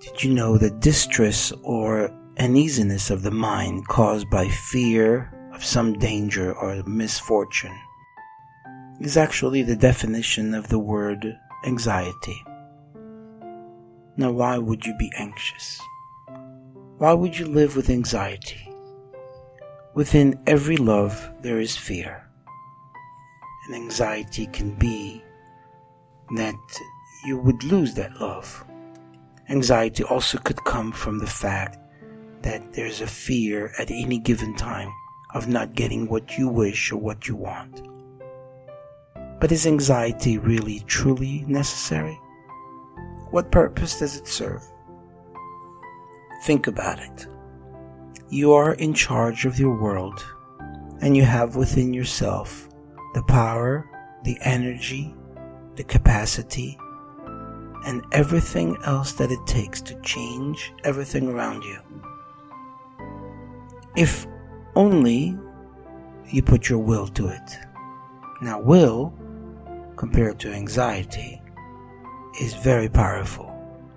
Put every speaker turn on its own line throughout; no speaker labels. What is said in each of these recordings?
Did you know that distress or uneasiness of the mind caused by fear of some danger or misfortune is actually the definition of the word anxiety? Now, why would you be anxious? Why would you live with anxiety? Within every love there is fear. And anxiety can be that you would lose that love. Anxiety also could come from the fact that there's a fear at any given time of not getting what you wish or what you want. But is anxiety really truly necessary? What purpose does it serve? Think about it. You are in charge of your world, and you have within yourself the power, the energy, the capacity, and everything else that it takes to change everything around you. If only you put your will to it. Now, will, compared to anxiety, is very powerful.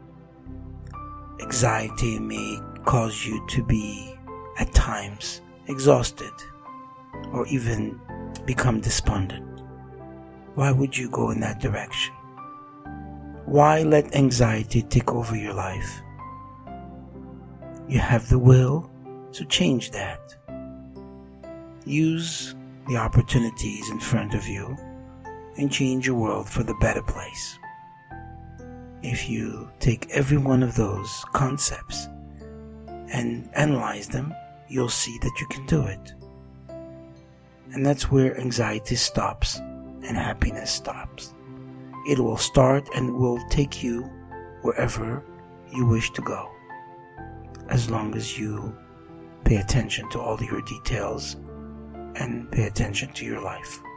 Anxiety may cause you to be, at times, exhausted or even become despondent. Why would you go in that direction? Why let anxiety take over your life? You have the will, so change that. Use the opportunities in front of you and change your world for the better place. If you take every one of those concepts and analyze them, you'll see that you can do it. And that's where anxiety stops and happiness stops. It will start and will take you wherever you wish to go, as long as you pay attention to all your details and pay attention to your life.